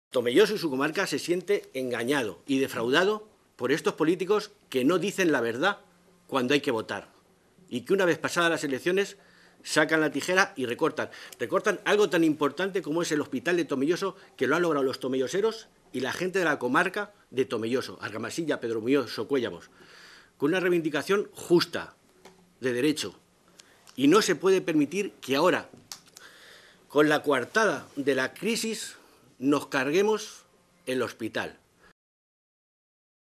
Tomelloso y su comarca se siente engañado y defraudado por estos políticos que no dicen la verdad cuando hay que votar y que una vez pasadas las elecciones sacan la tijera y recortan. Recortan algo tan importante como es el hospital de Tomelloso, que lo han logrado los tomelloseros y la gente de la comarca de Tomelloso, Argamasilla, Pedro Muñoz, Socuéllamos, con una reivindicación justa, de derecho. Y no se puede permitir que ahora, con la coartada de la crisis, nos carguemos el hospital.